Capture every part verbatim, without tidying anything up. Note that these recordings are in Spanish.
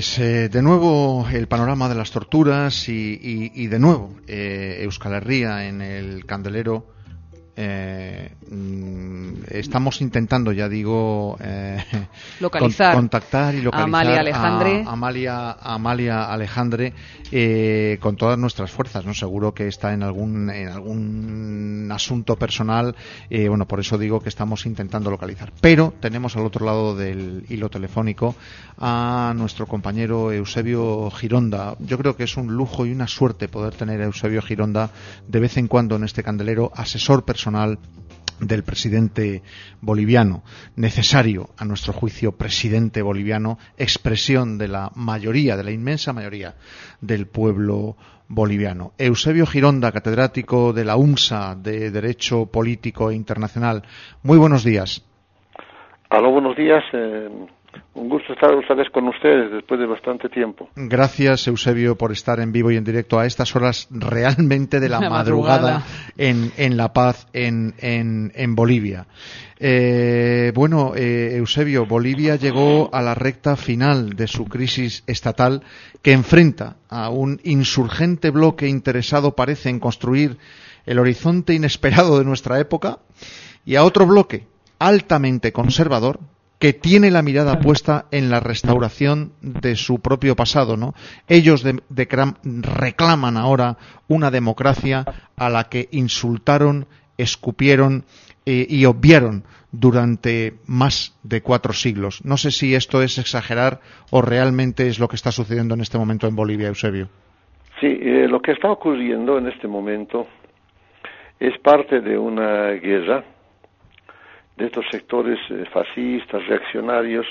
Pues eh, de nuevo el panorama de las torturas y, y, y de nuevo eh, Euskal Herria en el candelero. Eh, estamos intentando, ya digo, eh, localizar con, contactar y localizar a Amalia Alejandre, a Amalia, a Amalia Alejandre eh, con todas nuestras fuerzas, ¿no? Seguro que está en algún en algún asunto personal, eh, bueno, por eso digo que estamos intentando localizar. Pero tenemos al otro lado del hilo telefónico a nuestro compañero Eusebio Gironda. Yo creo que es un lujo y una suerte poder tener a Eusebio Gironda de vez en cuando en este candelero, asesor personal del presidente boliviano, necesario a nuestro juicio presidente boliviano, expresión de la mayoría, de la inmensa mayoría del pueblo boliviano. Eusebio Gironda, catedrático de la UMSA de Derecho Político e Internacional. Muy buenos días. Aló, buenos días. Eh, un gusto estar otra vez con ustedes después de bastante tiempo. Gracias, Eusebio, por estar en vivo y en directo a estas horas realmente de la, la madrugada, madrugada en, en La Paz, en, en, en Bolivia. Eh, bueno, eh, Eusebio, Bolivia llegó a la recta final de su crisis estatal, que enfrenta a un insurgente bloque interesado, parece, en construir el horizonte inesperado de nuestra época, y a otro bloque altamente conservador que tiene la mirada puesta en la restauración de su propio pasado, ¿no? Ellos de, de, reclaman ahora una democracia a la que insultaron, escupieron eh, y obviaron durante más de cuatro siglos. No sé si esto es exagerar o realmente es lo que está sucediendo en este momento en Bolivia, Eusebio. Sí, eh, lo que está ocurriendo en este momento es parte de una guerra de estos sectores eh, fascistas, reaccionarios,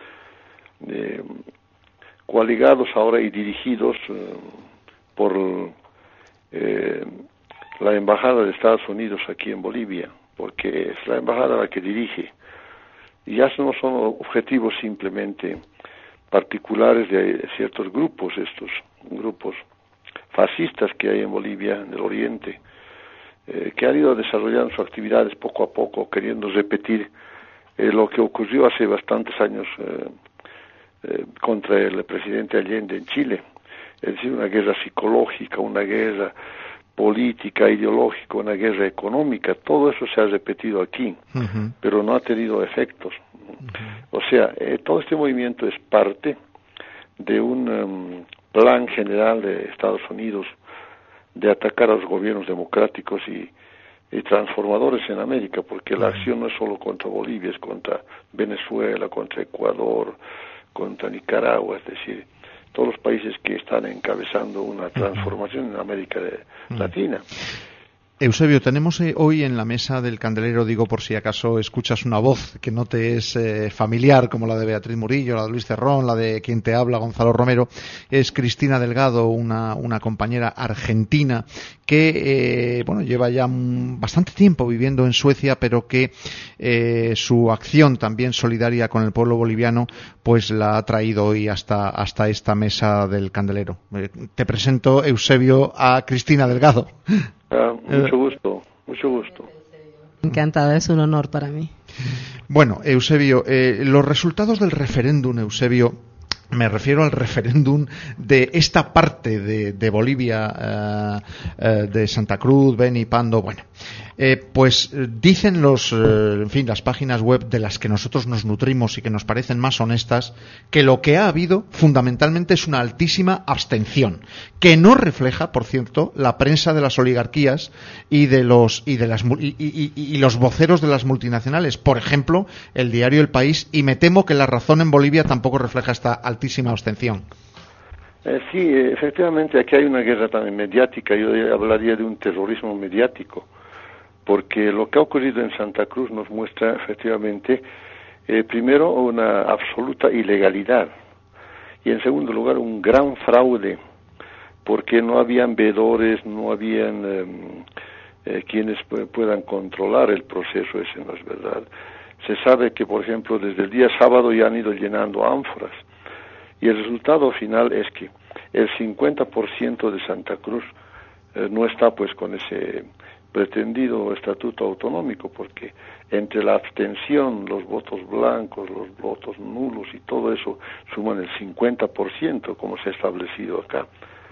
eh, coaligados ahora y dirigidos eh, por eh, la Embajada de Estados Unidos aquí en Bolivia, porque es la Embajada la que dirige. Y ya no son objetivos simplemente particulares de ciertos grupos, estos grupos fascistas que hay en Bolivia, en el Oriente, Eh, que han ido desarrollando sus actividades poco a poco, queriendo repetir eh, lo que ocurrió hace bastantes años eh, eh, contra el presidente Allende en Chile, es decir, una guerra psicológica, una guerra política, ideológica, una guerra económica. Todo eso se ha repetido aquí, uh-huh. pero no ha tenido efectos. Uh-huh. O sea, eh, todo este movimiento es parte de un um, plan general de Estados Unidos de atacar a los gobiernos democráticos y, y transformadores en América, porque la acción no es solo contra Bolivia, es contra Venezuela, contra Ecuador, contra Nicaragua, es decir, todos los países que están encabezando una transformación en América Latina. Eusebio, tenemos eh, hoy en la mesa del candelero, digo por si acaso escuchas una voz que no te es eh, familiar, como la de Beatriz Murillo, la de Luis Cerrón, la de quien te habla, Gonzalo Romero, es Cristina Delgado, una, una compañera argentina que eh, bueno lleva ya un, bastante tiempo viviendo en Suecia, pero que eh, su acción también solidaria con el pueblo boliviano pues la ha traído hoy hasta, hasta esta mesa del candelero. Eh, te presento, Eusebio, a Cristina Delgado. Ah, mucho gusto, mucho gusto. Encantada, es un honor para mí. Bueno, Eusebio, eh, los resultados del referéndum, Eusebio, me refiero al referéndum de esta parte de, de Bolivia, eh, eh, de Santa Cruz, Beni, Pando, bueno, eh, pues dicen los, eh, en fin, las páginas web de las que nosotros nos nutrimos y que nos parecen más honestas, que lo que ha habido fundamentalmente es una altísima abstención, que no refleja, por cierto, la prensa de las oligarquías y de los y de las y, y, y los voceros de las multinacionales, por ejemplo, el diario El País, y me temo que La Razón en Bolivia tampoco refleja esta altísima abstención. Eh, sí, efectivamente, aquí hay una guerra también mediática. Yo hablaría de un terrorismo mediático, porque lo que ha ocurrido en Santa Cruz nos muestra efectivamente, eh, primero, una absoluta ilegalidad, y en segundo lugar, un gran fraude, porque no habían veedores, no habían eh, eh, quienes pu- puedan controlar el proceso, ese no es verdad. Se sabe que, por ejemplo, desde el día sábado ya han ido llenando ánforas, y el resultado final es que el cincuenta por ciento de Santa Cruz eh, no está pues con ese pretendido estatuto autonómico, porque entre la abstención, los votos blancos, los votos nulos y todo eso suman el cincuenta por ciento, como se ha establecido acá.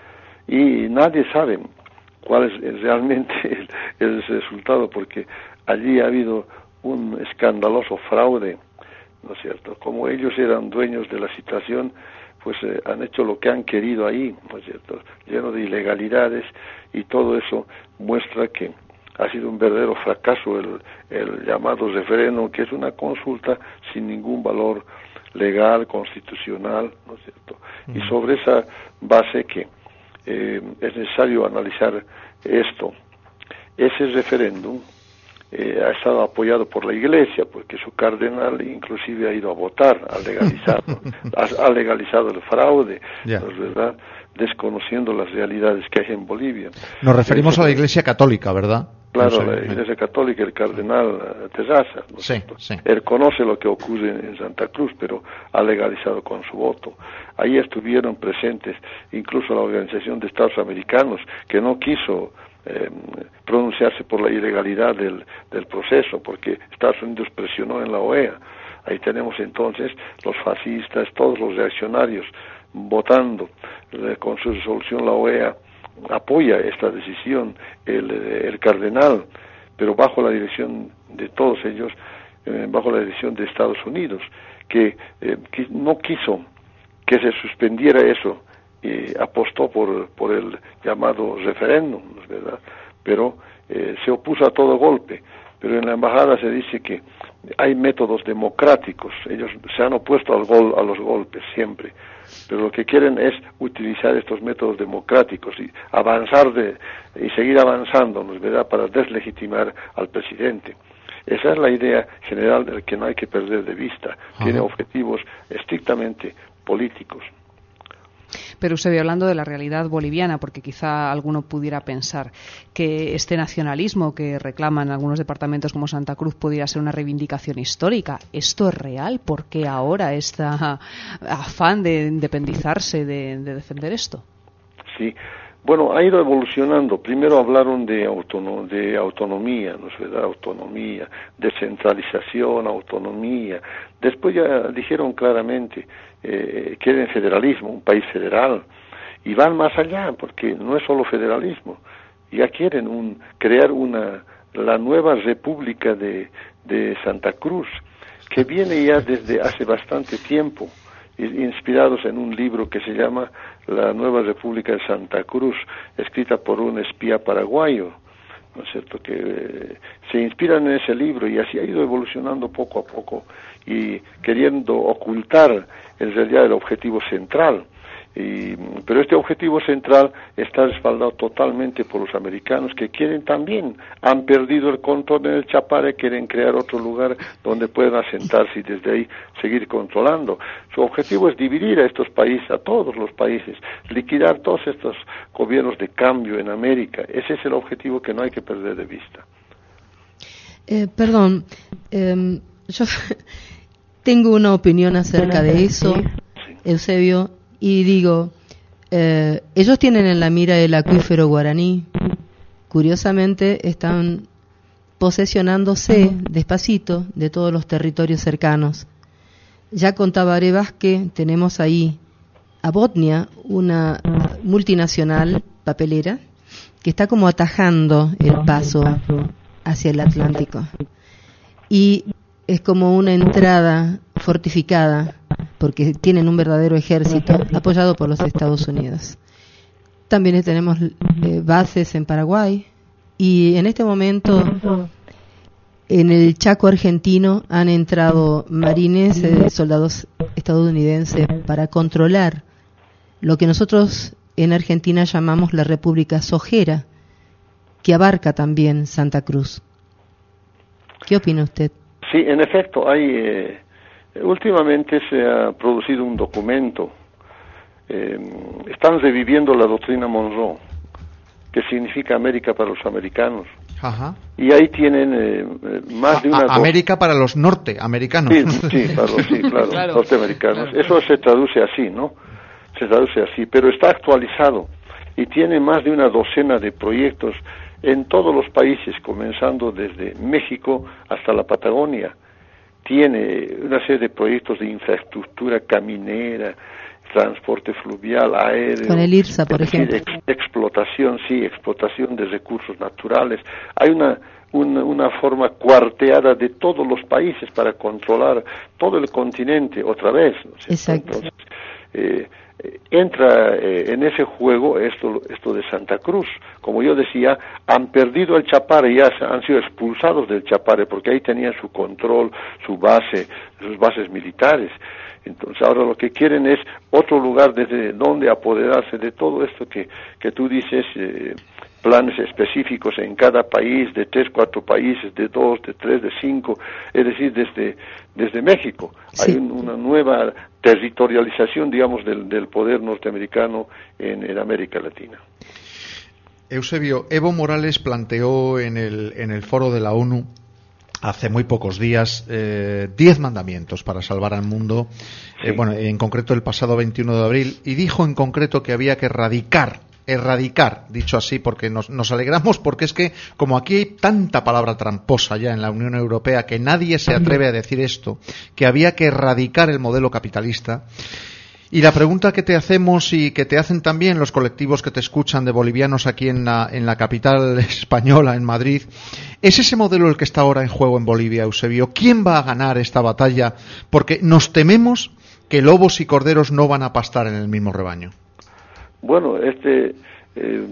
Y nadie sabe cuál es realmente el, el resultado, porque allí ha habido un escandaloso fraude, ¿no es cierto? Como ellos eran dueños de la situación, pues eh, han hecho lo que han querido ahí, ¿no es cierto? Lleno de ilegalidades, y todo eso muestra que ha sido un verdadero fracaso el, el llamado referéndum, que es una consulta sin ningún valor legal, constitucional, ¿no es cierto? Uh-huh. Y sobre esa base que eh, es necesario analizar esto. Ese referéndum eh, ha estado apoyado por la Iglesia, porque su cardenal inclusive ha ido a votar, ha legalizado, ha, ha legalizado el fraude, yeah. ¿no es verdad?, desconociendo las realidades que hay en Bolivia. Nos referimos a la Iglesia Católica, ¿verdad? Claro, no sé, la Iglesia Católica, el cardenal Terraza, ¿no? Sí, sí. Él conoce lo que ocurre en Santa Cruz, pero ha legalizado con su voto. Ahí estuvieron presentes incluso la Organización de Estados Americanos, que no quiso eh, pronunciarse por la ilegalidad del, del proceso, porque Estados Unidos presionó en la O E A. Ahí tenemos entonces los fascistas, todos los reaccionarios votando. Eh, con su resolución la O E A apoya esta decisión, el, el cardenal, pero bajo la dirección de todos ellos, eh, bajo la dirección de Estados Unidos, que, eh, que no quiso que se suspendiera eso, y apostó por, por el llamado referéndum, ¿no es verdad? Pero eh, se opuso a todo golpe. Pero en la embajada se dice que hay métodos democráticos, ellos se han opuesto al gol, a los golpes siempre, pero lo que quieren es utilizar estos métodos democráticos y avanzar de, y seguir avanzando, ¿no es verdad?, para deslegitimar al presidente. Esa es la idea general de la que no hay que perder de vista. Ajá. Tiene objetivos estrictamente políticos. Pero usted ve hablando de la realidad boliviana, porque quizá alguno pudiera pensar que este nacionalismo que reclaman algunos departamentos como Santa Cruz pudiera ser una reivindicación histórica. ¿Esto es real? ¿Por qué ahora este afán de independizarse, de, de defender esto? Sí, bueno, ha ido evolucionando. Primero hablaron de, autonom- de autonomía, ¿no es verdad? Autonomía, descentralización, autonomía. Después ya dijeron claramente, eh, quieren federalismo, un país federal. Y van más allá, porque no es solo federalismo. Ya quieren un, crear una, la nueva República de, de Santa Cruz, que viene ya desde hace bastante tiempo, inspirados en un libro que se llama La Nueva República de Santa Cruz, escrita por un espía paraguayo, ¿no es cierto?, que eh, se inspiran en ese libro, y así ha ido evolucionando poco a poco y queriendo ocultar en realidad el objetivo central. Y, pero este objetivo central está respaldado totalmente por los americanos, que quieren también, han perdido el control en el Chapare, quieren crear otro lugar donde puedan asentarse y desde ahí seguir controlando. Su objetivo es dividir a estos países, a todos los países, liquidar todos estos gobiernos de cambio en América. Ese es el objetivo que no hay que perder de vista. Eh, perdón, eh, yo tengo una opinión acerca de eso, sí. Eusebio. Y digo, eh, ellos tienen en la mira el acuífero guaraní. Curiosamente están posesionándose despacito de todos los territorios cercanos. Ya con Tabaré Vázquez tenemos ahí a Botnia, una multinacional papelera, que está como atajando el paso hacia el Atlántico. Y es como una entrada fortificada, porque tienen un verdadero ejército apoyado por los Estados Unidos. También tenemos eh, bases en Paraguay, y en este momento en el Chaco argentino han entrado marines, eh, soldados estadounidenses, para controlar lo que nosotros en Argentina llamamos la República Sojera, que abarca también Santa Cruz. ¿Qué opina usted? Sí, en efecto, hay eh, últimamente se ha producido un documento. Eh, están reviviendo la doctrina Monroe, que significa América para los americanos. Ajá. Y ahí tienen eh, más de una... A, América para los norteamericanos. Sí, sí, para los, sí, claro, claro, norteamericanos. Claro. Eso se traduce así, ¿no? Se traduce así, pero está actualizado y tiene más de una docena de proyectos en todos los países, comenzando desde México hasta la Patagonia. Tiene una serie de proyectos de infraestructura caminera, transporte fluvial, aéreo. Con el IRSA, por ejemplo. Ex, explotación, sí, explotación de recursos naturales. Hay una, una, una forma cuarteada de todos los países para controlar todo el continente otra vez, ¿no? Exacto. Entonces, eh, entra eh, en ese juego esto esto de Santa Cruz. Como yo decía, han perdido el Chapare, ya han sido expulsados del Chapare porque ahí tenían su control, su base, sus bases militares. Entonces ahora lo que quieren es otro lugar desde donde apoderarse de todo esto que, que tú dices, eh, planes específicos en cada país, de tres, cuatro países, de dos, de tres, de cinco, es decir, desde, desde México. Sí. Hay un, una nueva territorialización, digamos, del, del poder norteamericano en, en América Latina. Eusebio, Evo Morales planteó en el, en el foro de la ONU hace muy pocos días eh, diez mandamientos para salvar al mundo, sí. eh, bueno, en concreto el pasado veintiuno de abril, y dijo en concreto que había que erradicar erradicar, dicho así, porque nos, nos alegramos, porque es que como aquí hay tanta palabra tramposa ya en la Unión Europea que nadie se atreve a decir esto, que había que erradicar el modelo capitalista. Y la pregunta que te hacemos y que te hacen también los colectivos que te escuchan de bolivianos aquí en la, en la capital española, en Madrid, ¿es ese modelo el que está ahora en juego en Bolivia, Eusebio? ¿Quién va a ganar esta batalla? Porque nos tememos que lobos y corderos no van a pastar en el mismo rebaño. Bueno, este eh,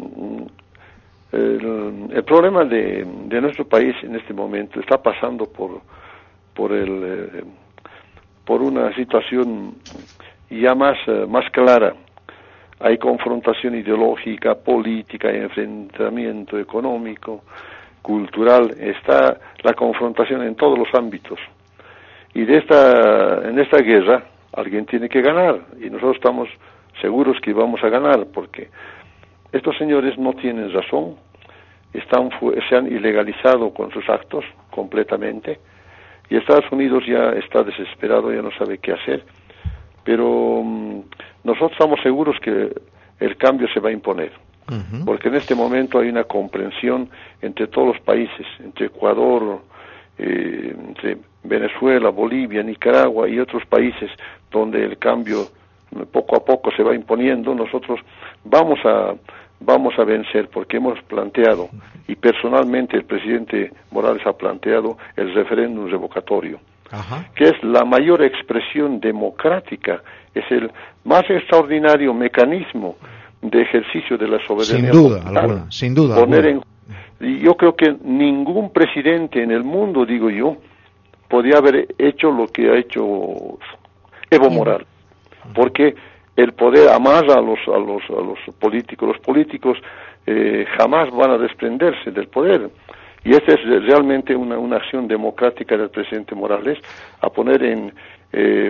el, el problema de, de nuestro país en este momento está pasando por por el eh, por una situación ya más uh, más clara. Hay confrontación ideológica, política, enfrentamiento económico, cultural. Está la confrontación en todos los ámbitos. Y de esta en esta guerra alguien tiene que ganar y nosotros estamos seguros que vamos a ganar, porque estos señores no tienen razón, están se han ilegalizado con sus actos completamente, y Estados Unidos ya está desesperado, ya no sabe qué hacer, pero um, nosotros estamos seguros que el cambio se va a imponer, uh-huh. porque en este momento hay una comprensión entre todos los países, entre Ecuador, eh, entre Venezuela, Bolivia, Nicaragua y otros países donde el cambio poco a poco se va imponiendo. Nosotros vamos a vamos a vencer porque hemos planteado, y personalmente el presidente Morales ha planteado el referéndum revocatorio, Ajá. que es la mayor expresión democrática, es el más extraordinario mecanismo de ejercicio de la soberanía. Sin duda alguna, sin duda poner alguna. En, y yo creo que ningún presidente en el mundo, digo yo, podía haber hecho lo que ha hecho Evo Morales. Porque el poder amarra a los a los a los políticos, los políticos eh, jamás van a desprenderse del poder, y esta es realmente una una acción democrática del presidente Morales a poner en eh,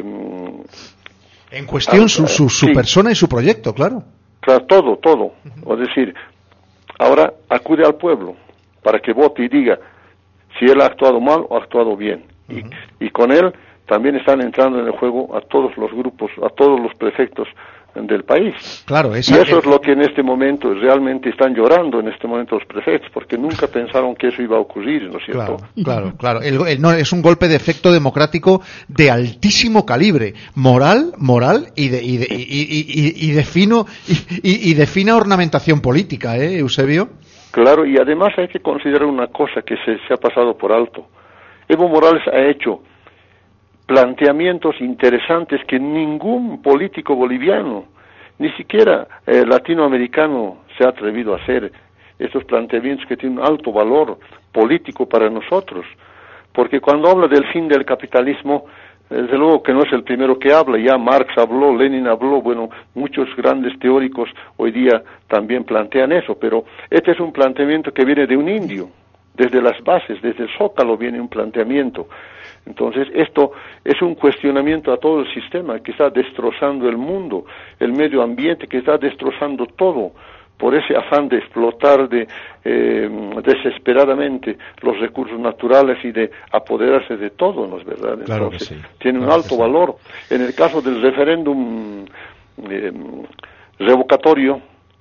en cuestión a, su su, su sí, persona y su proyecto, claro. Claro, todo, todo. Uh-huh. Es decir, ahora acude al pueblo para que vote y diga si él ha actuado mal o ha actuado bien, uh-huh. y, y con él también están entrando en el juego a todos los grupos, a todos los prefectos del país. Claro, esa, y eso es lo que en este momento realmente están llorando en este momento los prefectos, porque nunca pensaron que eso iba a ocurrir, ¿no es cierto? Claro, claro, claro. El, el, no, es un golpe de efecto democrático de altísimo calibre, moral, moral y de y de, y, y, y, y de fino y, y de fina ornamentación política, ¿eh, Eusebio? Claro, y además hay que considerar una cosa que se, se ha pasado por alto. Evo Morales ha hecho planteamientos interesantes que ningún político boliviano, ni siquiera eh, latinoamericano, se ha atrevido a hacer. Estos planteamientos que tienen un alto valor político para nosotros, porque cuando habla del fin del capitalismo, desde luego que no es el primero que habla, ya Marx habló, Lenin habló, bueno, muchos grandes teóricos hoy día también plantean eso, pero este es un planteamiento que viene de un indio, desde las bases, desde el Zócalo viene un planteamiento. Entonces, esto es un cuestionamiento a todo el sistema que está destrozando el mundo, el medio ambiente que está destrozando todo, por ese afán de explotar de, eh, desesperadamente los recursos naturales y de apoderarse de todo, ¿no es verdad? Entonces, claro que sí, tiene claro un alto sí. valor. En el caso del referéndum eh, revocatorio,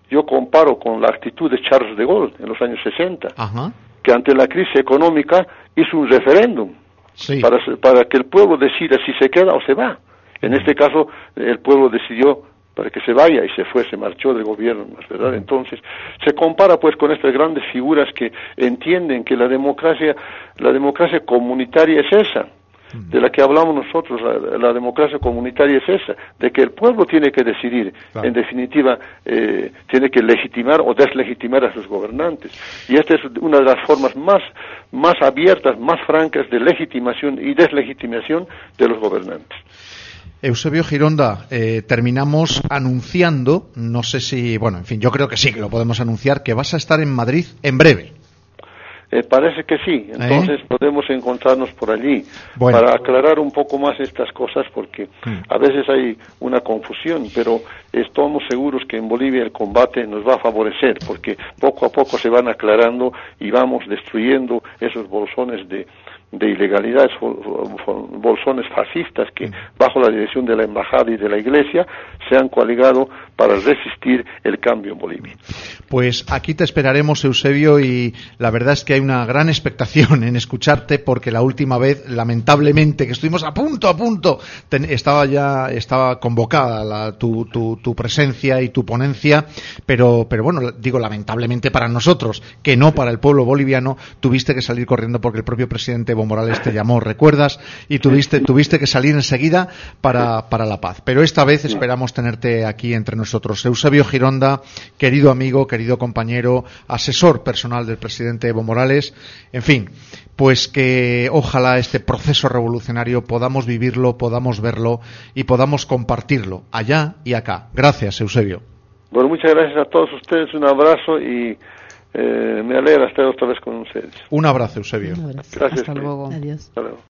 yo comparo con la actitud de Charles de Gaulle en los años sesenta, Ajá. que ante la crisis económica hizo un referéndum Sí. para, para que el pueblo decida si se queda o se va. En este caso, el pueblo decidió para que se vaya y se fue, se marchó del gobierno, ¿no es verdad? Entonces, se compara pues con estas grandes figuras que entienden que la democracia, la democracia comunitaria es esa, de la que hablamos nosotros, la, la democracia comunitaria es esa, de que el pueblo tiene que decidir, claro. En definitiva, eh, tiene que legitimar o deslegitimar a sus gobernantes. Y esta es una de las formas más, más abiertas, más francas de legitimación y deslegitimación de los gobernantes. Eusebio Gironda, eh, terminamos anunciando, no sé si, bueno, en fin, yo creo que sí, que lo podemos anunciar, que vas a estar en Madrid en breve. Eh, parece que sí, entonces ¿Eh? podemos encontrarnos por allí bueno. para aclarar un poco más estas cosas, porque hmm. a veces hay una confusión, pero estamos seguros que en Bolivia el combate nos va a favorecer, porque poco a poco se van aclarando y vamos destruyendo esos bolsones de de ilegalidades, bolsones fascistas que bajo la dirección de la embajada y de la iglesia se han coaligado para resistir el cambio en Bolivia. Pues aquí te esperaremos, Eusebio, y la verdad es que hay una gran expectación en escucharte, porque la última vez, lamentablemente, que estuvimos a punto, a punto, ten, estaba ya estaba convocada la, tu, tu, tu presencia y tu ponencia, pero, pero bueno, digo lamentablemente para nosotros, que no para el pueblo boliviano, tuviste que salir corriendo porque el propio presidente Evo Morales te llamó, ¿recuerdas? Y tuviste, tuviste que salir enseguida para, para la paz. Pero esta vez esperamos tenerte aquí entre nosotros. Eusebio Gironda, querido amigo, querido compañero, asesor personal del presidente Evo Morales. En fin, pues que ojalá este proceso revolucionario podamos vivirlo, podamos verlo y podamos compartirlo allá y acá. Gracias, Eusebio. Bueno, muchas gracias a todos ustedes. Un abrazo y Eh, me alegra estar otra vez con ustedes. Un abrazo, Eusebio. Un abrazo. Gracias. Hasta luego. Adiós. Hasta luego.